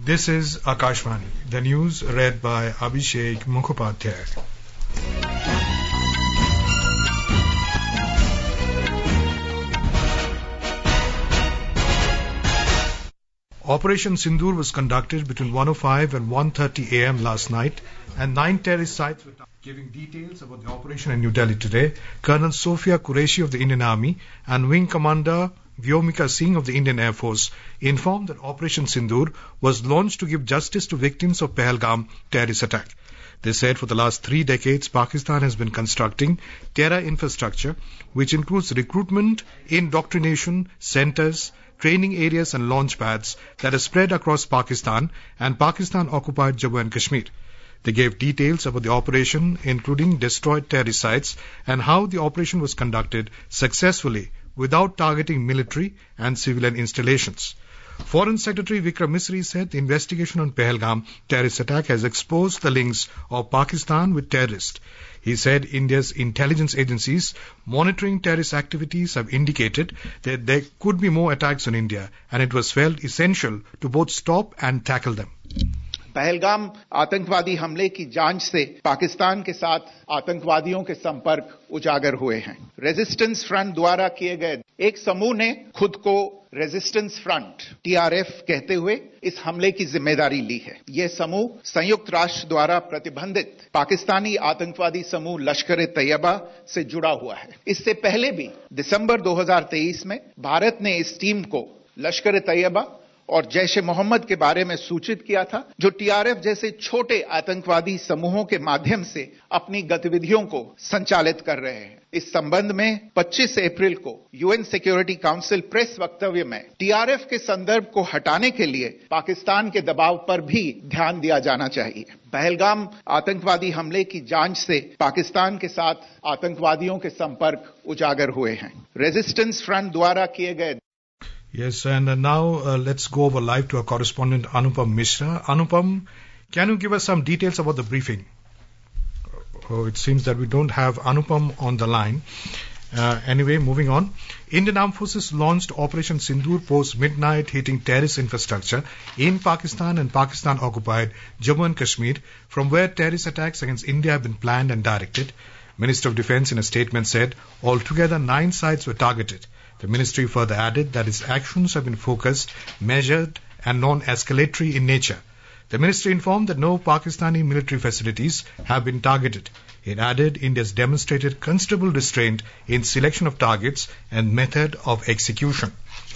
This is Akashvani. The news read by Abhishek Mukhopadhyay. Operation Sindoor was conducted between 1:05 and 1:30 a.m. last night, and 9 terrorist sites were targeted. Giving details about the operation in New Delhi today, Colonel Sophia Qureshi of the Indian Army and Wing Commander Vyomika Singh of the Indian Air Force informed that Operation Sindoor was launched to give justice to victims of Pahalgam terrorist attack. They said for the last 3 decades, Pakistan has been constructing terror infrastructure, which includes recruitment, indoctrination centers, training areas and launch pads that are spread across Pakistan and Pakistan-occupied Jammu and Kashmir. They gave details about the operation, including destroyed terrorist sites and how the operation was conducted successfully without targeting military and civilian installations. Foreign Secretary Vikram Misri said the investigation on Pahalgam terrorist attack has exposed the links of Pakistan with terrorists. He said India's intelligence agencies monitoring terrorist activities have indicated that there could be more attacks on India, and it was felt essential to both stop and tackle them. Pahalgam आतंकवादी हमले की जांच से पाकिस्तान के साथ आतंकवादियों के संपर्क उजागर हुए हैं। रेजिस्टेंस फ्रंट द्वारा किए गए एक समूह ने खुद को रेजिस्टेंस फ्रंट टीआरएफ कहते हुए इस हमले की जिम्मेदारी ली है। यह समूह संयुक्त राष्ट्र द्वारा प्रतिबंधित पाकिस्तानी आतंकवादी समूह लश्कर-ए-तैयबा से जुड़ा हुआ है। इससे पहले भी दिसंबर 2023 में भारत ने इस टीम को लश्कर-ए-तैयबा और जैश-ए-मोहम्मद के बारे में सूचित किया था, जो टीआरएफ जैसे छोटे आतंकवादी समूहों के माध्यम से अपनी गतिविधियों को संचालित कर रहे हैं। इस संबंध में 25 अप्रैल को यूएन सिक्योरिटी काउंसिल प्रेस वक्तव्य में टीआरएफ के संदर्भ को हटाने के लिए पाकिस्तान के दबाव पर भी ध्यान दिया जाना चाहिए। पहलगाम आतंकवादी हमले की जांच से पाकिस्तान के साथ आतंकवादियों के संपर्क उजागर हुए हैं। रेजिस्टेंस फ्रंट द्वारा किए गए Yes, and now let's go over live to our correspondent Anupam Mishra. Anupam, can you give us some details about the briefing? Oh, it seems that we don't have Anupam on the line. Anyway, moving on. Indian Armed Forces launched Operation Sindoor post-midnight, hitting terrorist infrastructure in Pakistan and Pakistan-occupied Jammu and Kashmir, from where terrorist attacks against India have been planned and directed. Minister of Defence in a statement said altogether 9 sites were targeted. The ministry further added that its actions have been focused, measured and non-escalatory in nature. The ministry informed that no Pakistani military facilities have been targeted. It added India has demonstrated considerable restraint in selection of targets and method of execution.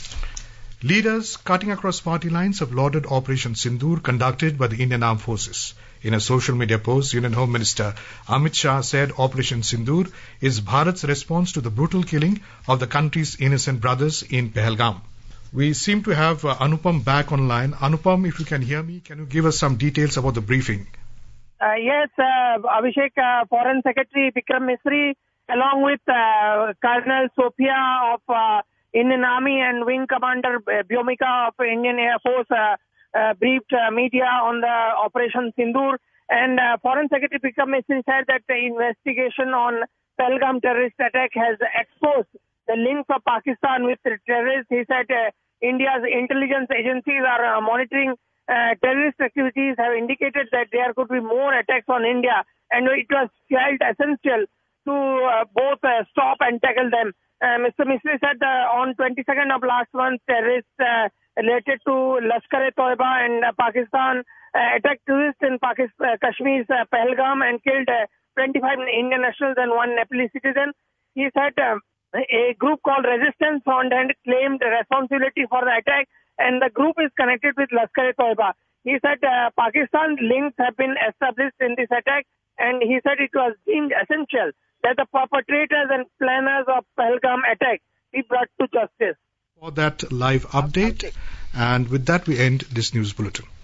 Leaders cutting across party lines have lauded Operation Sindoor conducted by the Indian Armed Forces. In a social media post, Union Home Minister Amit Shah said Operation Sindoor is Bharat's response to the brutal killing of the country's innocent brothers in Pahalgam. We seem to have Anupam back online. Anupam, if you can hear me, can you give us some details about the briefing? Yes, Abhishek, Foreign Secretary Vikram Misri, along with Colonel Sophia of Indian Army and Wing Commander Vyomika of Indian Air Force briefed media on the Operation Sindoor, and Foreign Secretary Vikram Misri said that the investigation on Pahalgam terrorist attack has exposed the links of Pakistan with terrorists. He said India's intelligence agencies are monitoring terrorist activities, have indicated that there could be more attacks on India, and it was felt essential to both stop and tackle them. Mr. Misri said on 22nd of last month, terrorists related to Lashkar-e-Toiba and Pakistan attacked tourists in Kashmir's Pahalgam and killed 25 Indian nationals and 1 Nepalese citizen. He said a group called Resistance Front had claimed responsibility for the attack, and the group is connected with Lashkar-e-Toiba. He said Pakistan links have been established in this attack, and he said it was deemed essential that the perpetrators and planners of Pahalgam attack be brought to justice. For that live update, and with that we end this news bulletin.